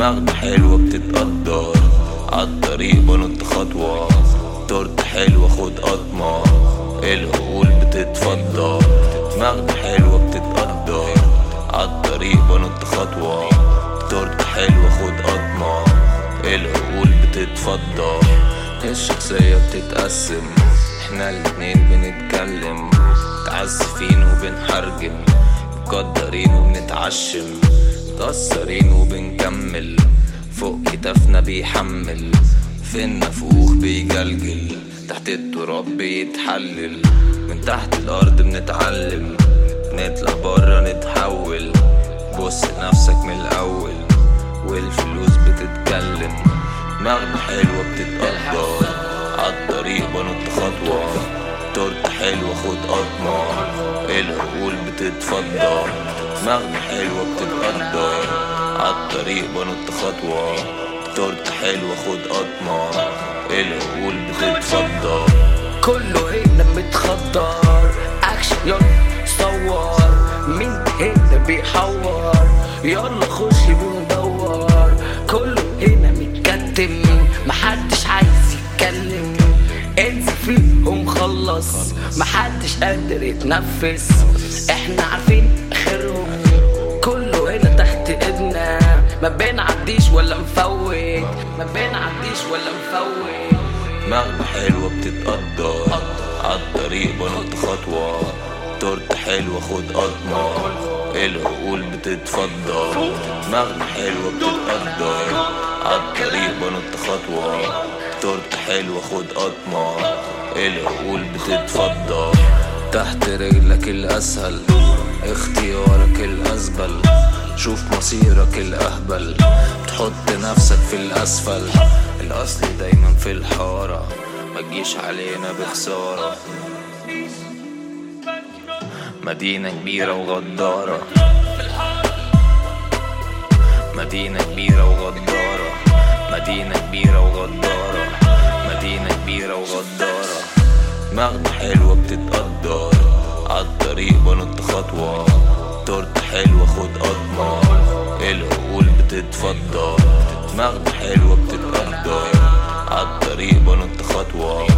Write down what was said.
دماغنا حلوة بتتقدر، عالطريق بنط خطوة، تورت حلوة خد قطمة، العقول بتتفضل. دماغنا حلوة بتتقدر، عالطريق بنط خطوة، تورت حلوة خد قطمة، العقول بتتفضل. الشخصية بتتقسم، احنا الاتنين بنتكلم، متعسفين وبنحرجم، مقدرين وبنتعشم، متأثرين وبنكمل، فوق كتافنا بيحمل، في النفوخ بيجلجل، تحت التراب بيتحلل، من تحت الأرض بنتعلم، نطلع برا نتحول، بص لنفسك من الأول والفلوس بتتكلم. دماغنا حلوة بتتقدر، عالطريق بنط خطوة، تورت حلوة خد قطمة، العقول بتتفضل. دماغنا حلوة بتتقدر، عالطريق بنط خطوة، تورت حلوة خد قطمة، العقول بتتفضل. كله هنا متخدر، اكشن يلا صور، مين هنا بيحور، يلا خش بندور، كله هنا متكتم، محدش عايز يتكلم، انزل فيه ومخلص، محدش قادر يتنفس، احنا عارفين اخرهم، كله هنا تحت ايدنا، ما بنعديش ولا مفوت، ما بنعديش ولا مفوت. دماغنا حلوة بتتقدر، عالطريق بنط خطوة، تورت حلوة خد قطمة، العقول بتتفضل. دماغنا حلوة بتتقدر، عالطريق بنط خطوة، تورت حلوة خد قطمة، العقول بتتفضل. تحت رجلك الأسهل، اختيارك الأزبل، شوف مصيرك الأهبل، تحط نفسك في الأسفل، الأصل دايما في الحارة، ما تجيش علينا بخسارة. مدينة كبيرة وغدارة، مدينة كبيرة وغدارة، مدينة كبيرة وغدارة، مدينة كبيرة وغدارة. دماغنا حلوة بتتقدر، عالطريق بنط خطوة، تورت حلوة خد قطمة، العقول بتتفضل. دماغنا حلوة بتتقدر، عالطريق بنط خطوة،